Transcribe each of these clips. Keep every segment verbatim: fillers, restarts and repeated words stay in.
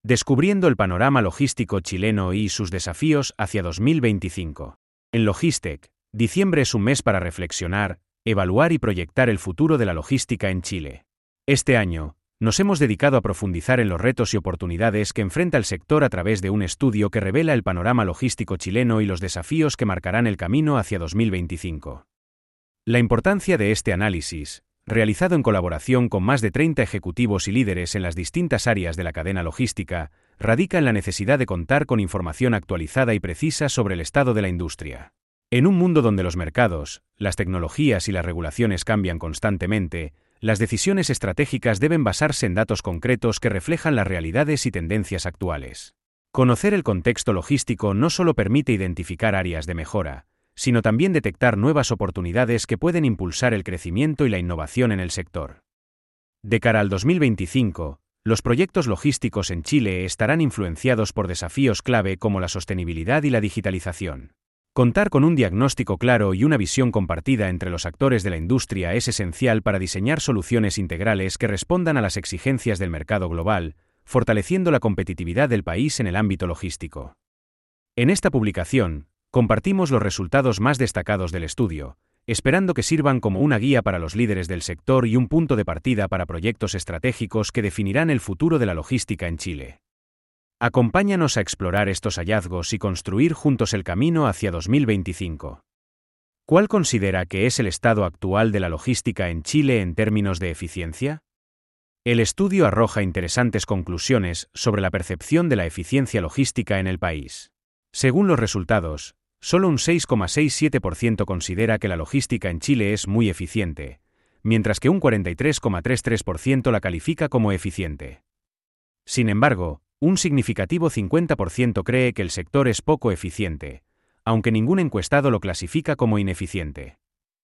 Descubriendo el panorama logístico chileno y sus desafíos hacia dos mil veinticinco. En Logistec, diciembre es un mes para reflexionar, evaluar y proyectar el futuro de la logística en Chile. Este año, nos hemos dedicado a profundizar en los retos y oportunidades que enfrenta el sector a través de un estudio que revela el panorama logístico chileno y los desafíos que marcarán el camino hacia dos mil veinticinco. La importancia de este análisis, realizado en colaboración con más de treinta ejecutivos y líderes en las distintas áreas de la cadena logística, radica en la necesidad de contar con información actualizada y precisa sobre el estado de la industria. En un mundo donde los mercados, las tecnologías y las regulaciones cambian constantemente, las decisiones estratégicas deben basarse en datos concretos que reflejan las realidades y tendencias actuales. Conocer el contexto logístico no solo permite identificar áreas de mejora, sino también detectar nuevas oportunidades que pueden impulsar el crecimiento y la innovación en el sector. De cara al dos mil veinticinco, los proyectos logísticos en Chile estarán influenciados por desafíos clave como la sostenibilidad y la digitalización. Contar con un diagnóstico claro y una visión compartida entre los actores de la industria es esencial para diseñar soluciones integrales que respondan a las exigencias del mercado global, fortaleciendo la competitividad del país en el ámbito logístico. En esta publicación, compartimos los resultados más destacados del estudio, esperando que sirvan como una guía para los líderes del sector y un punto de partida para proyectos estratégicos que definirán el futuro de la logística en Chile. Acompáñanos a explorar estos hallazgos y construir juntos el camino hacia dos mil veinticinco. ¿Cuál considera que es el estado actual de la logística en Chile en términos de eficiencia? El estudio arroja interesantes conclusiones sobre la percepción de la eficiencia logística en el país. Según los resultados, solo un seis coma sesenta y siete por ciento considera que la logística en Chile es muy eficiente, mientras que un cuarenta y tres coma treinta y tres por ciento la califica como eficiente. Sin embargo, un significativo cincuenta por ciento cree que el sector es poco eficiente, aunque ningún encuestado lo clasifica como ineficiente.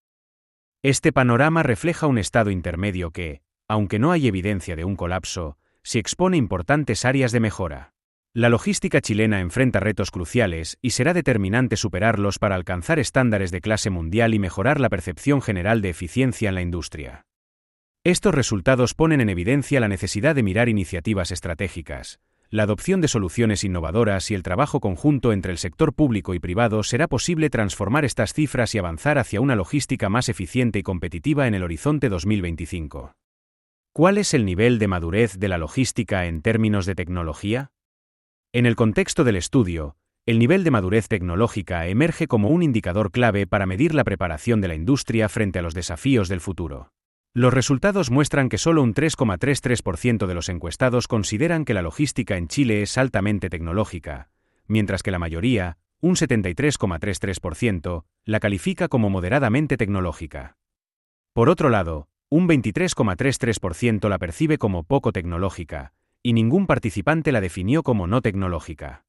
Este panorama refleja un estado intermedio que, aunque no hay evidencia de un colapso, sí expone importantes áreas de mejora. La logística chilena enfrenta retos cruciales y será determinante superarlos para alcanzar estándares de clase mundial y mejorar la percepción general de eficiencia en la industria. Estos resultados ponen en evidencia la necesidad de mirar iniciativas estratégicas. La adopción de soluciones innovadoras y el trabajo conjunto entre el sector público y privado será posible transformar estas cifras y avanzar hacia una logística más eficiente y competitiva en el horizonte dos mil veinticinco. ¿Cuál es el nivel de madurez de la logística en términos de tecnología? En el contexto del estudio, el nivel de madurez tecnológica emerge como un indicador clave para medir la preparación de la industria frente a los desafíos del futuro. Los resultados muestran que solo un tres coma treinta y tres por ciento de los encuestados consideran que la logística en Chile es altamente tecnológica, mientras que la mayoría, un setenta y tres coma treinta y tres por ciento, la califica como moderadamente tecnológica. Por otro lado, un veintitrés coma treinta y tres por ciento la percibe como poco tecnológica, y ningún participante la definió como no tecnológica.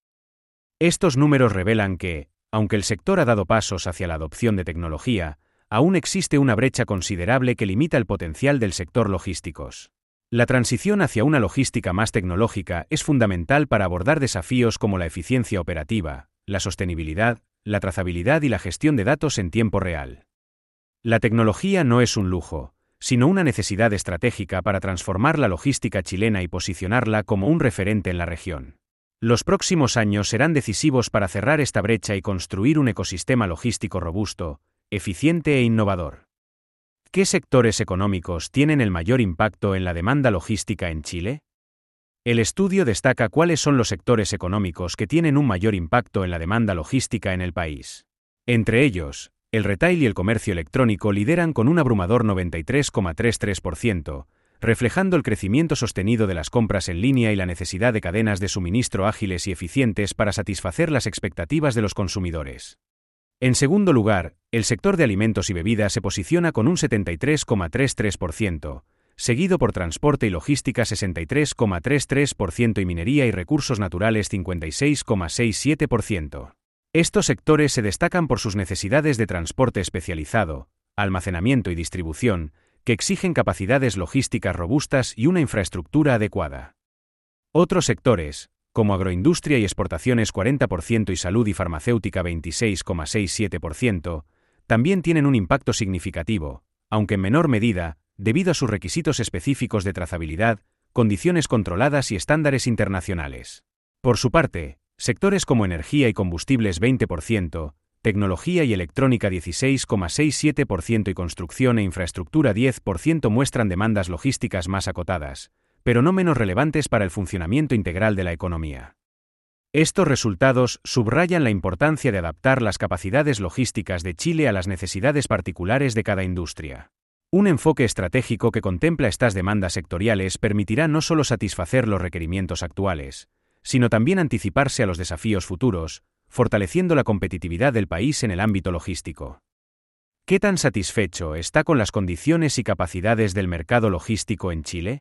Estos números revelan que, aunque el sector ha dado pasos hacia la adopción de tecnología, aún existe una brecha considerable que limita el potencial del sector logísticos. La transición hacia una logística más tecnológica es fundamental para abordar desafíos como la eficiencia operativa, la sostenibilidad, la trazabilidad y la gestión de datos en tiempo real. La tecnología no es un lujo, sino una necesidad estratégica para transformar la logística chilena y posicionarla como un referente en la región. Los próximos años serán decisivos para cerrar esta brecha y construir un ecosistema logístico robusto, eficiente e innovador. ¿Qué sectores económicos tienen el mayor impacto en la demanda logística en Chile? El estudio destaca cuáles son los sectores económicos que tienen un mayor impacto en la demanda logística en el país. Entre ellos, el retail y el comercio electrónico lideran con un abrumador noventa y tres coma treinta y tres por ciento, reflejando el crecimiento sostenido de las compras en línea y la necesidad de cadenas de suministro ágiles y eficientes para satisfacer las expectativas de los consumidores. En segundo lugar, el sector de alimentos y bebidas se posiciona con un setenta y tres coma treinta y tres por ciento, seguido por transporte y logística sesenta y tres coma treinta y tres por ciento y minería y recursos naturales cincuenta y seis coma sesenta y siete por ciento. Estos sectores se destacan por sus necesidades de transporte especializado, almacenamiento y distribución, que exigen capacidades logísticas robustas y una infraestructura adecuada. Otros sectores, como agroindustria y exportaciones cuarenta por ciento y salud y farmacéutica veintiséis coma sesenta y siete por ciento, también tienen un impacto significativo, aunque en menor medida, debido a sus requisitos específicos de trazabilidad, condiciones controladas y estándares internacionales. Por su parte, sectores como energía y combustibles veinte por ciento, tecnología y electrónica dieciséis coma sesenta y siete por ciento y construcción e infraestructura diez por ciento muestran demandas logísticas más acotadas, pero no menos relevantes para el funcionamiento integral de la economía. Estos resultados subrayan la importancia de adaptar las capacidades logísticas de Chile a las necesidades particulares de cada industria. Un enfoque estratégico que contempla estas demandas sectoriales permitirá no solo satisfacer los requerimientos actuales, sino también anticiparse a los desafíos futuros, fortaleciendo la competitividad del país en el ámbito logístico. ¿Qué tan satisfecho está con las condiciones y capacidades del mercado logístico en Chile?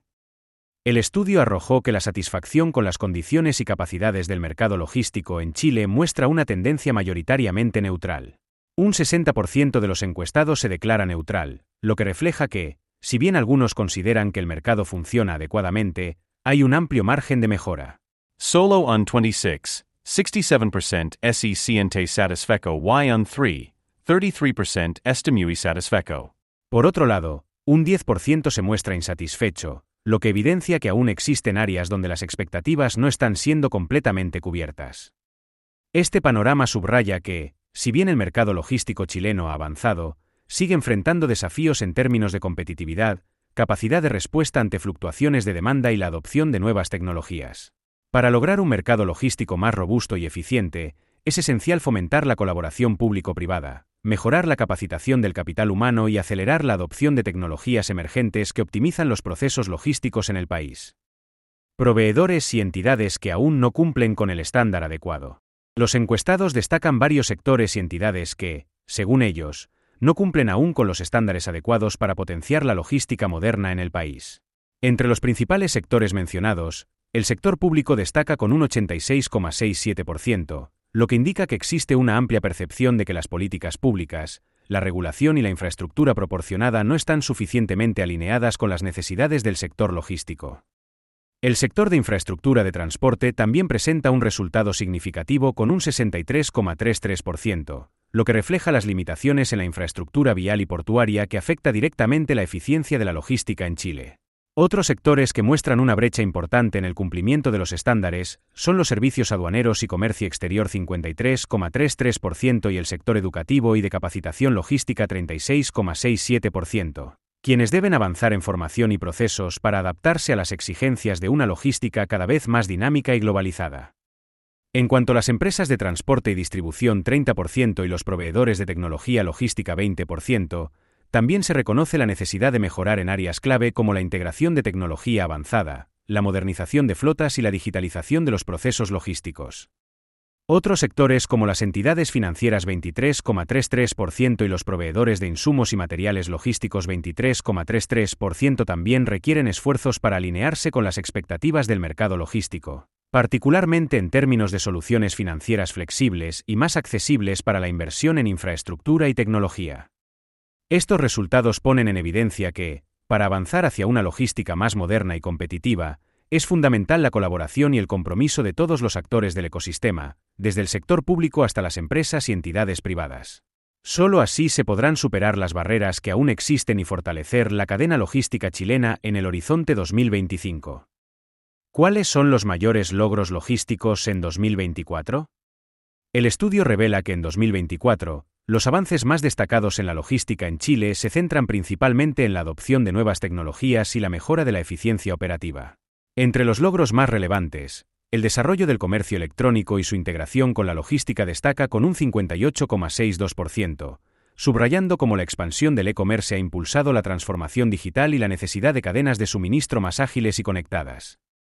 El estudio arrojó que la satisfacción con las condiciones y capacidades del mercado logístico en Chile muestra una tendencia mayoritariamente neutral. Un sesenta por ciento de los encuestados se declara neutral, lo que refleja que, si bien algunos consideran que el mercado funciona adecuadamente, hay un amplio margen de mejora. Solo un veintiséis, sesenta y siete por ciento se siente satisfecho y un tres, treinta y tres por ciento está muy satisfecho. Por otro lado, un diez por ciento se muestra insatisfecho, lo que evidencia que aún existen áreas donde las expectativas no están siendo completamente cubiertas. Este panorama subraya que, si bien el mercado logístico chileno ha avanzado, sigue enfrentando desafíos en términos de competitividad, capacidad de respuesta ante fluctuaciones de demanda y la adopción de nuevas tecnologías. Para lograr un mercado logístico más robusto y eficiente, es esencial fomentar la colaboración público-privada, mejorar la capacitación del capital humano y acelerar la adopción de tecnologías emergentes que optimizan los procesos logísticos en el país. Proveedores y entidades que aún no cumplen con el estándar adecuado. Los encuestados destacan varios sectores y entidades que, según ellos, no cumplen aún con los estándares adecuados para potenciar la logística moderna en el país. Entre los principales sectores mencionados, el sector público destaca con un ochenta y seis coma sesenta y siete por ciento, lo que indica que existe una amplia percepción de que las políticas públicas, la regulación y la infraestructura proporcionada no están suficientemente alineadas con las necesidades del sector logístico. El sector de infraestructura de transporte también presenta un resultado significativo con un sesenta y tres coma treinta y tres por ciento, lo que refleja las limitaciones en la infraestructura vial y portuaria que afecta directamente la eficiencia de la logística en Chile. Otros sectores que muestran una brecha importante en el cumplimiento de los estándares son los servicios aduaneros y comercio exterior cincuenta y tres coma treinta y tres por ciento y el sector educativo y de capacitación logística treinta y seis coma sesenta y siete por ciento, quienes deben avanzar en formación y procesos para adaptarse a las exigencias de una logística cada vez más dinámica y globalizada. En cuanto a las empresas de transporte y distribución treinta por ciento y los proveedores de tecnología logística veinte por ciento, también se reconoce la necesidad de mejorar en áreas clave como la integración de tecnología avanzada, la modernización de flotas y la digitalización de los procesos logísticos. Otros sectores como las entidades financieras veintitrés coma treinta y tres por ciento y los proveedores de insumos y materiales logísticos veintitrés coma treinta y tres por ciento también requieren esfuerzos para alinearse con las expectativas del mercado logístico, particularmente en términos de soluciones financieras flexibles y más accesibles para la inversión en infraestructura y tecnología. Estos resultados ponen en evidencia que, para avanzar hacia una logística más moderna y competitiva, es fundamental la colaboración y el compromiso de todos los actores del ecosistema, desde el sector público hasta las empresas y entidades privadas. Solo así se podrán superar las barreras que aún existen y fortalecer la cadena logística chilena en el horizonte dos mil veinticinco. ¿Cuáles son los mayores logros logísticos en dos mil veinticuatro? El estudio revela que en dos mil veinticuatro, los avances más destacados en la logística en Chile se centran principalmente en la adopción de nuevas tecnologías y la mejora de la eficiencia operativa. Entre los logros más relevantes, el desarrollo del comercio electrónico y su integración con la logística destaca con un cincuenta y ocho coma sesenta y dos por ciento, subrayando cómo la expansión del e-commerce ha impulsado la transformación digital y la necesidad de cadenas de suministro más ágiles y conectadas.